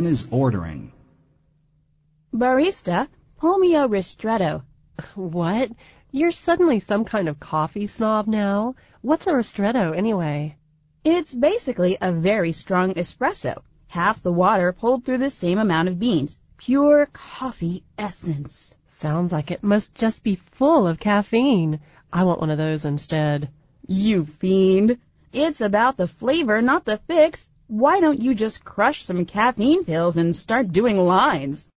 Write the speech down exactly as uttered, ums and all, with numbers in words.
everyone is ordering. Barista, pull me a ristretto. What? You're suddenly some kind of coffee snob now? What's a ristretto, anyway? It's basically a very strong espresso. Half the water pulled through the same amount of beans. Pure coffee essence. Sounds like it must just be full of caffeine. I want one of those instead. You fiend. It's about the flavor, not the fix. Why don't you just crush some caffeine pills and start doing lines?